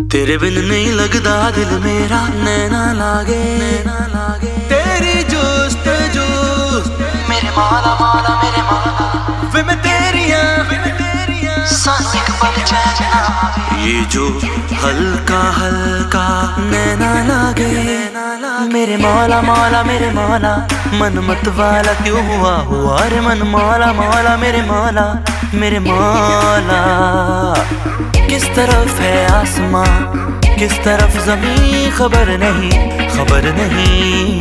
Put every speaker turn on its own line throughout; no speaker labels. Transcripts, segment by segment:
तेरे बिन नहीं लगदा दिल मेरा, नैना लागे तेरी जुस्तजू मेरे मौला मौला मेरे मौला वे मैं तेरियां सांस एक पल चैन ना आवे। ये जो हल्का हल्का नैना लागे मेरे मौला मौला मेरे मौला, मन मत वाला क्यों हुआ रे मन मौला मौला मेरे मौला मेरे मौला। किस तरफ है आसमां किस तरफ ज़मीं खबर नहीं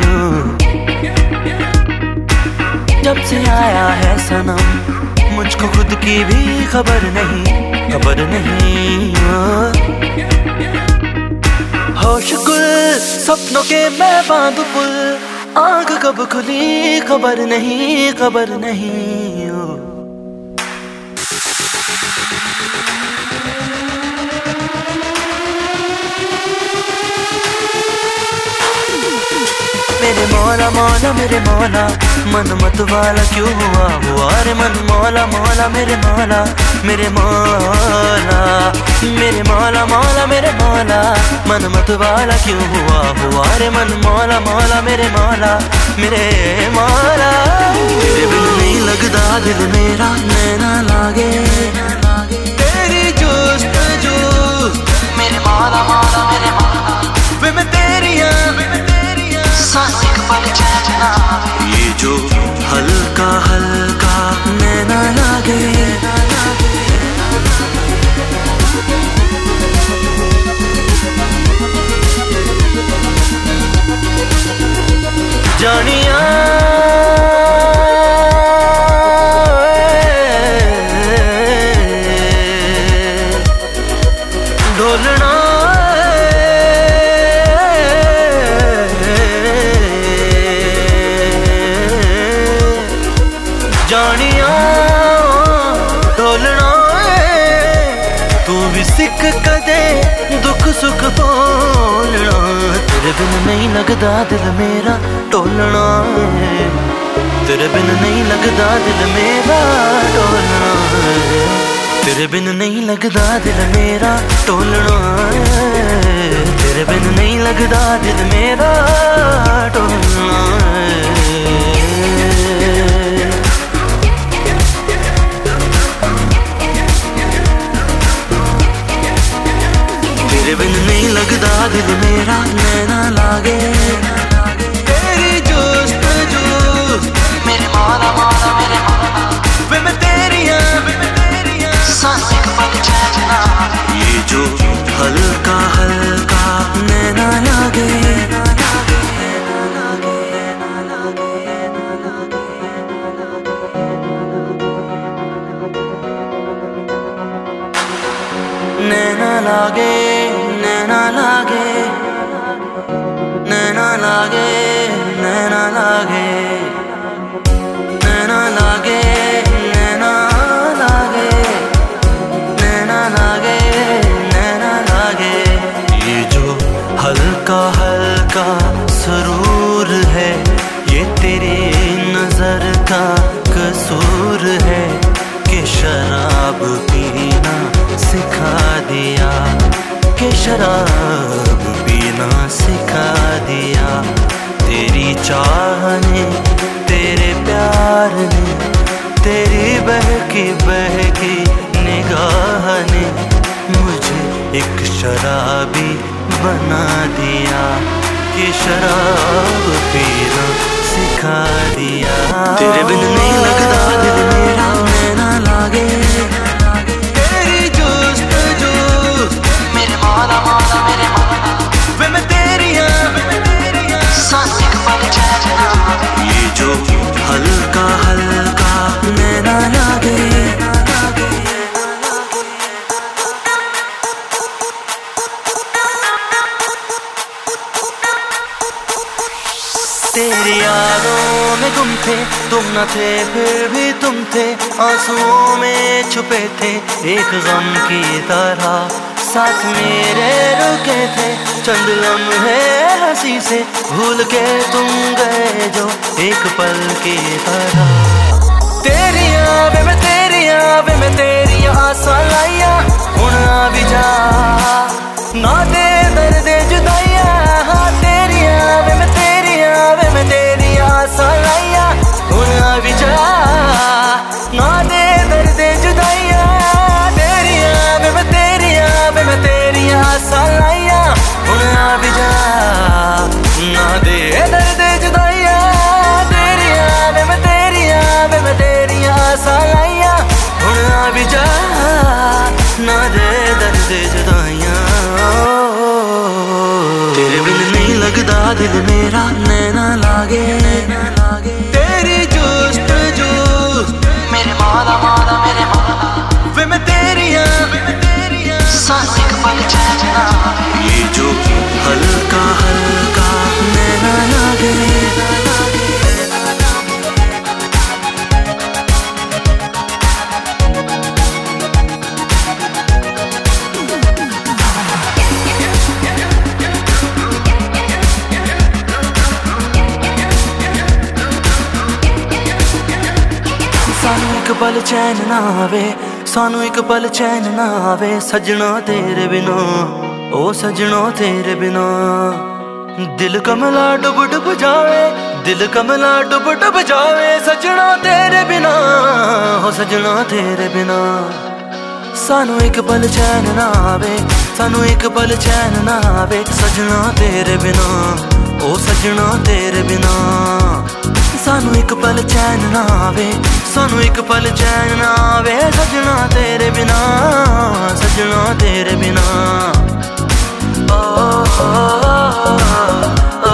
जब से आया है सनम मुझको खुद की भी खबर नहीं होश गुल सपनों के मैं बांधू पुल, आँख कब खुली खबर नहीं मेरे मौला मौला मेरे मौला, मन मत वाला क्यों हुआ रे मन मौला मौला मेरे मौला मेरे मौला। मेरे मौला मौला मेरे मौला, मन मत वाला क्यों हुआ रे मन मौला मौला मेरे मौला मेरे मौला। तेरे बिन नहीं लगदा दिल मेरा, नैना लागे तेरी जुस्तजू मेरे मौला मौला मेरे मौला वे मैं तेरियां सांस एक पल चैन ना आवे। ये जो हल्का हल्का नैना लागे जानिया ढोलना जानिया ढोलना तू भी सिख कदे दुख सुख बोलना। तेरे बिन नहीं लगदा दिल मेरा टोलना, तेरे बिन नहीं लगदा दिल मेरा टोलना, तेरे बिन नहीं लगदा दिल मेरा टोलना, तेरे बिन नहीं लगदा दिल मेरा टोलना। तेरे बिन नहीं लगदा दिल मेरा, नैना लागे तेरी जुस्तजू मेरे मौला मौला मेरे मौला वे मैं तेरियां सांस एक पल चैन ना आवे। ये जो हल्का हल्का नैना लागे नैना लागे नैना लागे नैना लागे नैना लागे नैना लागे नैना लागे नैना लागे नैना लागे। ये जो हल्का हल्का सुरूर है ये तेरी नजर का कसूर है कि शराब पीना सिखा दिया, कि शराब पीना सिखा दिया। तेरी चाह ने तेरे प्यार ने तेरी बहकी निगाह ने मुझे एक शराबी बना दिया, कि शराब पीना सिखा दिया। तेरे बिन नहीं लगदा दिल मेरा, नैना लागे तेरी जुस्तजू मेरे मौला मौला मेरे मौला वे मैं तेरियां सांस एक पल चैन ना आवे। ये जो हल्का हल्का नैना लागे तेरी यादों में गुम थे, तुम न थे फिर भी तुम थे, आंसुओं में छुपे थे एक गम की तरह, साथ मेरे रुके थे चंद लम्हे हंसी से, भूल के तुम गए जो एक पल की तरह। तेरियां वे मैं तेरियां आसा लाइया हुण आ भी जा, ना दे दर्द जुदाइयां, हाँ तेरिया वे मैं तेरिया सालाइया हुण आ भी जा। ना दे दर्द जुदाइयां तेरिया वे मैं तेरिया सालाइया हुण आ भी जा। ना दे दर्द जुदाइयां तेरिया वे मैं तेरिया सालाइया हुण आ भी जा। ना दे दर्द जुदाइयां। तेरे बिन नहीं लगदा दिल मेरा, नैना लागे तेरी जुस्तजू मेरे मौला मेरे मौला वे मैं तेरिया सानू एक पल चैन ना आवे। ये जो हल्का हल्का नैना लागे सानू एक पल चैन ना आवे, सानू एक पल चैन ना आवे सजना तेरे बिना, ओ सजना तेरे बिना। दिल कमला डुब डुब जावे, दिल कमला डुब डुब जावे सजना तेरे बिना, हो सजना तेरे बिना। सानू एक पल चैन ना आवे, सानू एक पल चैन ना आवे सजना तेरे बिना, ओ सजना तेरे बिना। सानू एक पल चैन ना आवे, सानू एक पल चैन ना आवे सजना तेरे बिना, सजना तेरे बिना। ओ, ओ, ओ,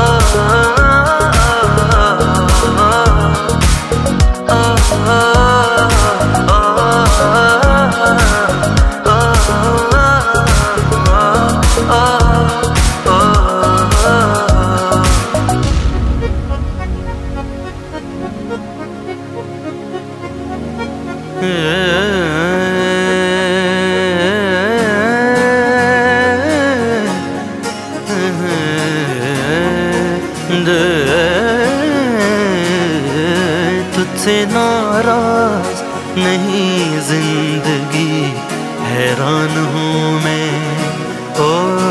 तुझसे नाराज नहीं जिंदगी, हैरान हूँ मैं, ओ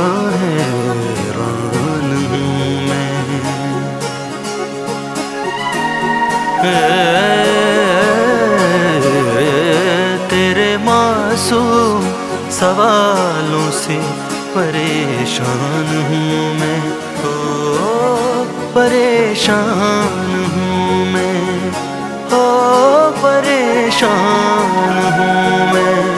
हैरान हूँ मैं। तेरे मासूम सवालों से परेशान हूँ मैं, ओ परेशान हूँ मैं, ओ परेशान हूँ मैं।